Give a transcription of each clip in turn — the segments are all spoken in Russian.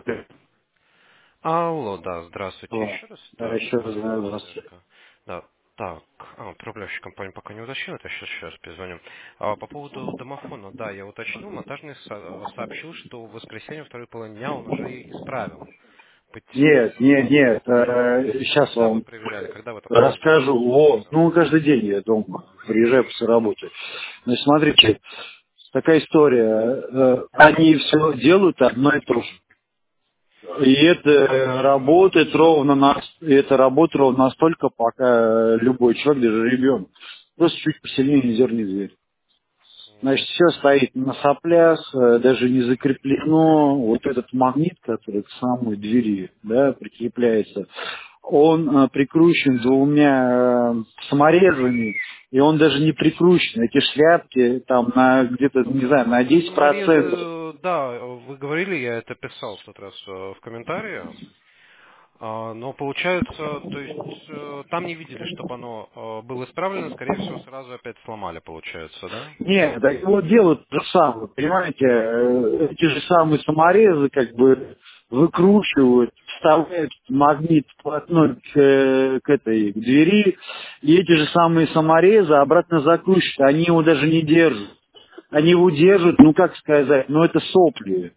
Алло, да, здравствуйте О, еще раз. да, Это еще раз Василий здравствуйте. Задержка. Да, так, управляющая компания пока не уточнила, это сейчас перезвоню. По поводу домофона, да, я уточнил, монтажный сообщил, что в воскресенье второй половине дня он уже исправил. Нет, нет, нет, сейчас Когда вы вам проверяли, когда в это проверяли? расскажу. Вот, ну, каждый день я дома приезжаю после работы. Значит, смотрите, такая история. Они все делают одно и то же. И это работает это работает ровно настолько, пока любой человек, даже ребенок, просто чуть посильнее не дернет дверь. Значит, все стоит на соплях, даже не закреплено. Вот этот магнит, который к самой двери, да, прикрепляется, он прикручен двумя саморезами, и он даже не прикручен. Эти шляпки там на где-то, не знаю, на 10%. Саморезы, да, вы говорили, я это писал в тот раз в комментарии. Но получается, то есть там не видели, чтобы оно было исправлено, скорее всего, сразу опять сломали, получается, да? Нет, так вот делают то же самое, понимаете, эти же самые саморезы как бы выкручивают, вставляют магнит вплотную к этой двери, и эти же самые саморезы обратно закручивают, они его даже не держат. Они его держат, ну как сказать, ну это сопли.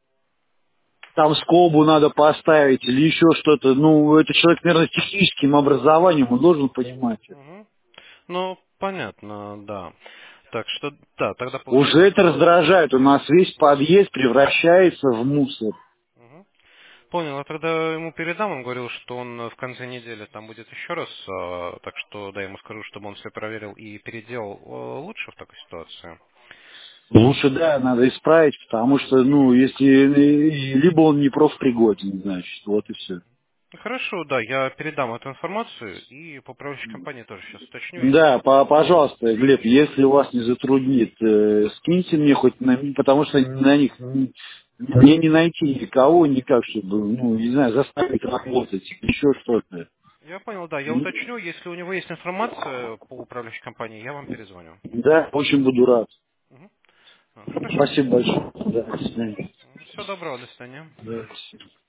Там скобу надо поставить или еще что-то. Ну, это человек, наверное, с техническим образованием, он должен понимать это. Мгм. Ну, понятно, да. Так что, да, тогда Уже получается... это раздражает. У нас весь подъезд превращается в мусор. Мгм. Понял, я тогда ему передам, он говорил, что он в конце недели там будет еще раз, так что, да, ему скажу, чтобы он все проверил и переделал лучше в такой ситуации. Лучше, да, надо исправить, потому что, ну, если либо он не профпригоден, значит, вот и все. Хорошо, да, я передам эту информацию и по управляющей компании тоже сейчас уточню, если Да, что, то пожалуйста, Глеб, если вас не затруднит, скиньте мне хоть на, потому что на них мне не найти никого, никак, чтобы, ну, не знаю, заставить работать, еще что-то. я понял, да, я уточню, если у него есть информация по управляющей компании, я вам перезвоню. Да, очень буду рад. Мгм. Хорошо. Спасибо большое. Да, до свидания. Всего доброго, до свидания. Да, до свидания.